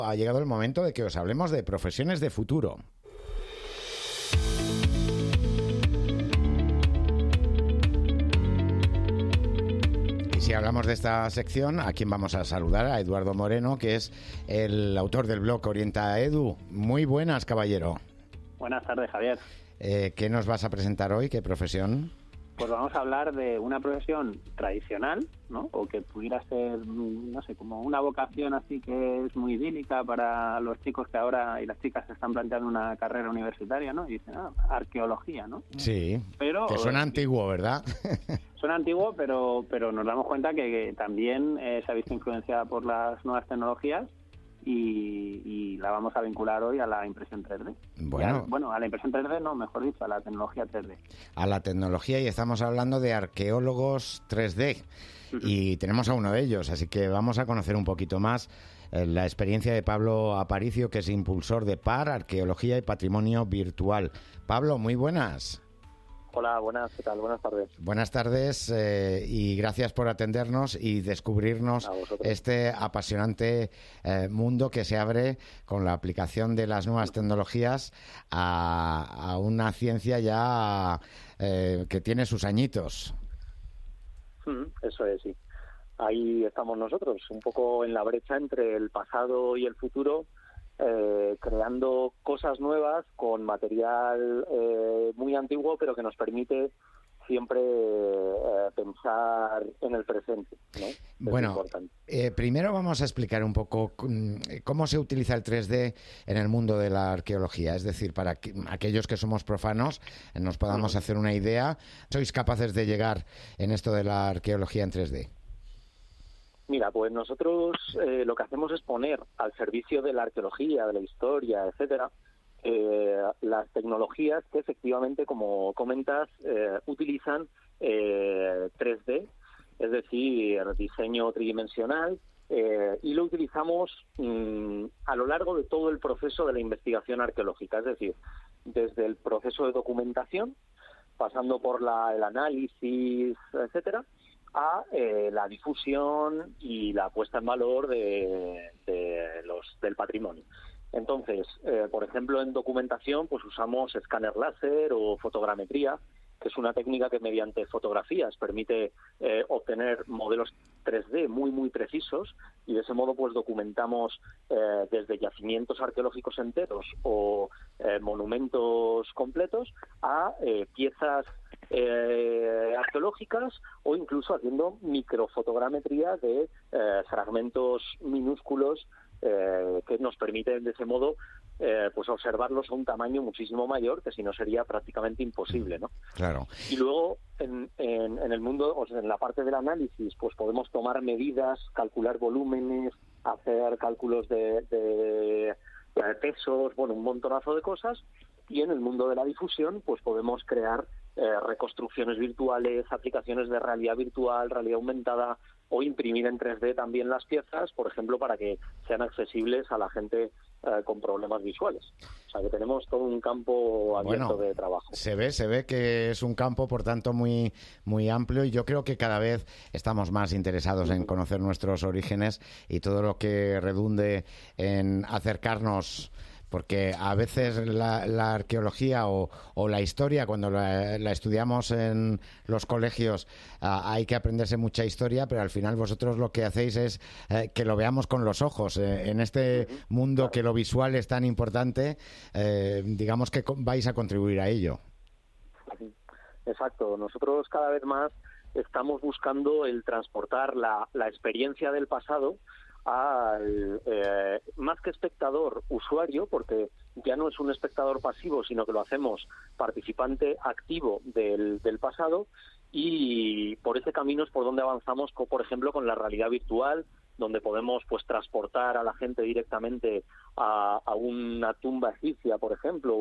Ha llegado el momento de que os hablemos de profesiones de futuro. Y si hablamos de esta sección, ¿a quién vamos a saludar? A Eduardo Moreno, que es el autor del blog Orienta Edu. Muy buenas, caballero. Buenas tardes, Javier. ¿Qué nos vas a presentar hoy? ¿Qué profesión? Pues vamos a hablar de una profesión tradicional, ¿no? O que pudiera ser, no sé, como una vocación así que es muy idílica para los chicos que ahora y las chicas se están planteando una carrera universitaria, ¿no? Y dicen, arqueología, ¿no? Sí, pero que suena antiguo, ¿verdad? Suena antiguo, pero nos damos cuenta que también se ha visto influenciada por las nuevas tecnologías y la vamos a vincular hoy a la impresión 3D. Bueno, a la impresión 3D no, mejor dicho, a la tecnología 3D. A la tecnología, y estamos hablando de arqueólogos 3D. Y tenemos a uno de ellos, así que vamos a conocer un poquito más la experiencia de Pablo Aparicio, que es impulsor de PAR, Arqueología y Patrimonio Virtual. Pablo, muy buenas. Hola, buenas, ¿qué tal? Buenas tardes. Buenas tardes y gracias por atendernos y descubrirnos este apasionante mundo que se abre con la aplicación de las nuevas tecnologías a una ciencia ya que tiene sus añitos. Eso es, sí. Ahí estamos nosotros, un poco en la brecha entre el pasado y el futuro, creando cosas nuevas con material muy antiguo, pero que nos permite siempre pensar en el presente, ¿no? Bueno, primero vamos a explicar un poco cómo se utiliza el 3D en el mundo de la arqueología. Es decir, para que aquellos que somos profanos nos podamos hacer una idea. ¿Sois capaces de llegar en esto de la arqueología en 3D? Mira, pues nosotros lo que hacemos es poner al servicio de la arqueología, de la historia, etcétera, las tecnologías que efectivamente, como comentas, utilizan 3D, es decir, diseño tridimensional, y lo utilizamos a lo largo de todo el proceso de la investigación arqueológica, es decir, desde el proceso de documentación, pasando por el análisis, etcétera, a la difusión y la puesta en valor del patrimonio. Entonces, por ejemplo, en documentación pues usamos escáner láser o fotogrametría, que es una técnica que mediante fotografías permite obtener modelos 3D muy precisos, y de ese modo pues documentamos desde yacimientos arqueológicos enteros o monumentos completos a piezas arqueológicas, o incluso haciendo microfotogrametría de fragmentos minúsculos que nos permiten de ese modo pues observarlos a un tamaño muchísimo mayor, que si no sería prácticamente imposible, ¿no? Claro. Y luego en el mundo, o sea, en la parte del análisis, pues podemos tomar medidas, calcular volúmenes, hacer cálculos de pesos, bueno, un montonazo de cosas. Y en el mundo de la difusión, pues podemos crear reconstrucciones virtuales, aplicaciones de realidad virtual, realidad aumentada, o imprimir en 3D también las piezas, por ejemplo, para que sean accesibles a la gente con problemas visuales. O sea, que tenemos todo un campo abierto de trabajo. Se ve que es un campo, por tanto, muy amplio, y yo creo que cada vez estamos más interesados en conocer nuestros orígenes y todo lo que redunde en acercarnos, porque a veces la arqueología o la historia, cuando la estudiamos en los colegios, hay que aprenderse mucha historia, pero al final vosotros lo que hacéis es que lo veamos con los ojos. En este mundo que lo visual es tan importante, digamos que vais a contribuir a ello. Exacto. Nosotros cada vez más estamos buscando el transportar la experiencia del pasado al más que espectador, usuario, porque ya no es un espectador pasivo, sino que lo hacemos participante activo del pasado, y por ese camino es por donde avanzamos, por ejemplo, con la realidad virtual, donde podemos pues transportar a la gente directamente a una tumba egipcia, por ejemplo,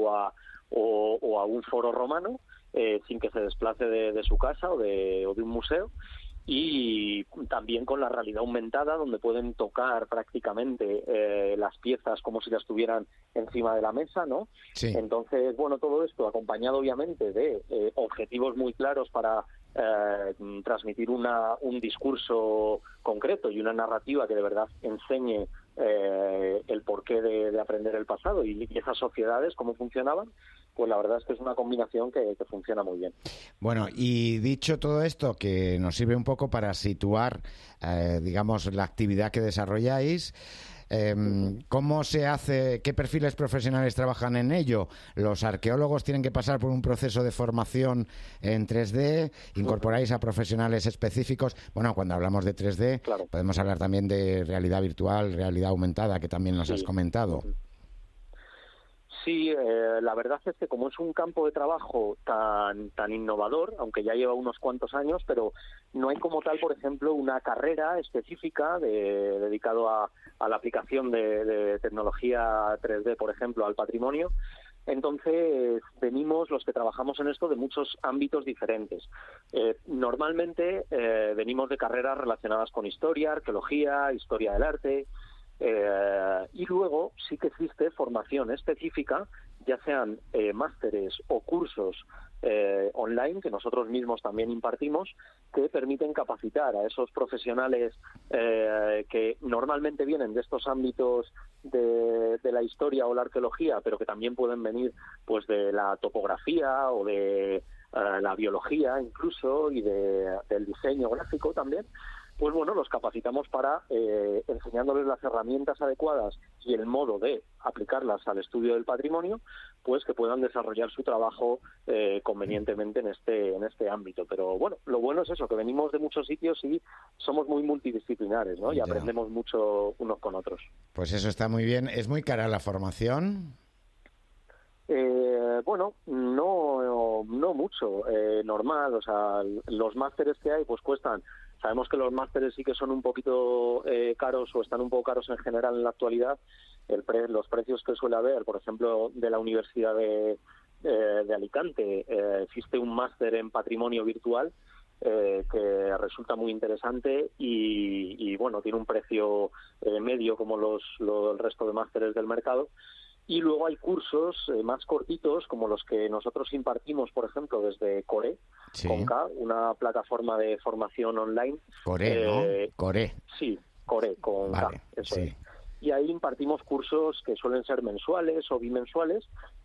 o a un foro romano, sin que se desplace de su casa o de un museo. Y también con la realidad aumentada, donde pueden tocar prácticamente las piezas como si las tuvieran encima de la mesa, ¿no? Sí. Entonces, bueno, todo esto acompañado obviamente de objetivos muy claros para transmitir un discurso concreto y una narrativa que de verdad enseñe el porqué de aprender el pasado y esas sociedades, cómo funcionaban, pues la verdad es que es una combinación que funciona muy bien. Bueno, y dicho todo esto, que nos sirve un poco para situar, digamos, la actividad que desarrolláis, ¿cómo se hace? ¿Qué perfiles profesionales trabajan en ello? ¿Los arqueólogos tienen que pasar por un proceso de formación en 3D? ¿Incorporáis a profesionales específicos? Bueno, cuando hablamos de 3D, claro, podemos hablar también de realidad virtual, realidad aumentada, que también nos has comentado. Sí, la verdad es que como es un campo de trabajo tan innovador, aunque ya lleva unos cuantos años, pero no hay como tal, por ejemplo, una carrera específica dedicado a la aplicación de tecnología 3D, por ejemplo, al patrimonio. Entonces, venimos los que trabajamos en esto de muchos ámbitos diferentes. Normalmente venimos de carreras relacionadas con historia, arqueología, historia del arte. Y luego sí que existe formación específica, ya sean másteres o cursos online, que nosotros mismos también impartimos, que permiten capacitar a esos profesionales que normalmente vienen de estos ámbitos de la historia o la arqueología, pero que también pueden venir pues de la topografía o de la biología incluso, y del diseño gráfico también. Pues bueno, los capacitamos para, enseñándoles las herramientas adecuadas y el modo de aplicarlas al estudio del patrimonio, pues que puedan desarrollar su trabajo convenientemente en este ámbito. Pero bueno, lo bueno es eso, que venimos de muchos sitios y somos muy multidisciplinares, ¿no? Y aprendemos mucho unos con otros. Pues eso está muy bien. ¿Es muy cara la formación? Bueno, no mucho, normal. O sea, los másteres que hay pues cuestan. Sabemos que los másteres sí que son un poquito caros, o están un poco caros en general en la actualidad. Los precios que suele haber, por ejemplo, de la Universidad de Alicante, existe un máster en patrimonio virtual que resulta muy interesante y bueno, tiene un precio medio como el resto de másteres del mercado. Y luego hay cursos más cortitos, como los que nosotros impartimos, por ejemplo, desde Core, sí, con K, una plataforma de formación online. Core, ¿no? Core. Sí, Core, con vale, K, eso sí. es. Y ahí impartimos cursos que suelen ser mensuales o bimensuales,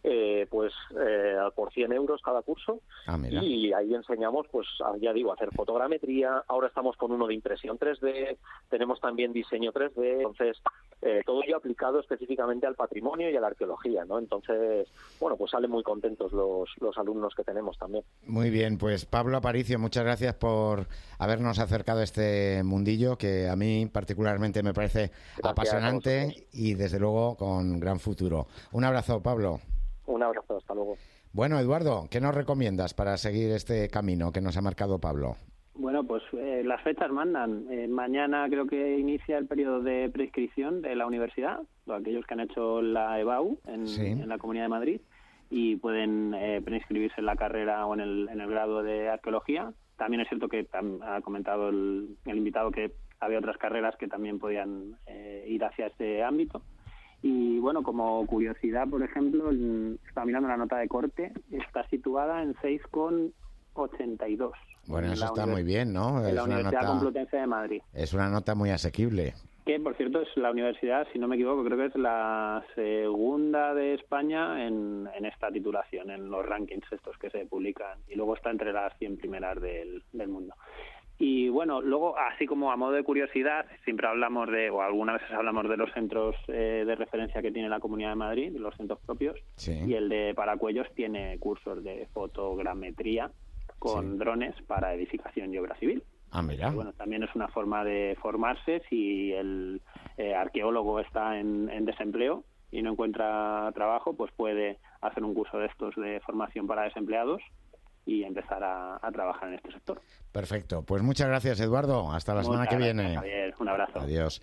por 100 euros cada curso. Mira. Y ahí enseñamos, pues ya digo, a hacer fotogrametría. Ahora estamos con uno de impresión 3D, tenemos también diseño 3D, entonces todo ello aplicado específicamente al patrimonio y a la arqueología, ¿no? Entonces, bueno, pues salen muy contentos los alumnos que tenemos también. Muy bien, pues Pablo Aparicio, muchas gracias por habernos acercado a este mundillo que a mí particularmente me parece apasionante y desde luego con gran futuro. Un abrazo, Pablo. Un abrazo, hasta luego. Bueno, Eduardo, ¿qué nos recomiendas para seguir este camino que nos ha marcado Pablo? Bueno, pues las fechas mandan. Mañana creo que inicia el periodo de prescripción de la universidad, aquellos que han hecho la EBAU en la Comunidad de Madrid, y pueden preinscribirse en la carrera o en el grado de arqueología. También es cierto que ha comentado el invitado que había otras carreras que también podían ir hacia este ámbito. Y bueno, como curiosidad, por ejemplo, estaba mirando la nota de corte, está situada en 6,82. Bueno, eso está muy bien, ¿no? En la Universidad Complutense de Madrid. Es una nota muy asequible. Que, por cierto, es la universidad, si no me equivoco, creo que es la segunda de España en esta titulación, en los rankings estos que se publican. Y luego está entre las 100 primeras del mundo. Y bueno, luego, así como a modo de curiosidad, siempre hablamos o algunas veces hablamos de los centros de referencia que tiene la Comunidad de Madrid, los centros propios, sí. Y el de Paracuellos tiene cursos de fotogrametría con drones para edificación y obra civil. Mira. Y bueno, también es una forma de formarse si el arqueólogo está en desempleo y no encuentra trabajo, pues puede hacer un curso de estos de formación para desempleados y empezar a trabajar en este sector. Perfecto. Pues muchas gracias, Eduardo. Hasta la semana que viene. Javier. Un abrazo. Adiós.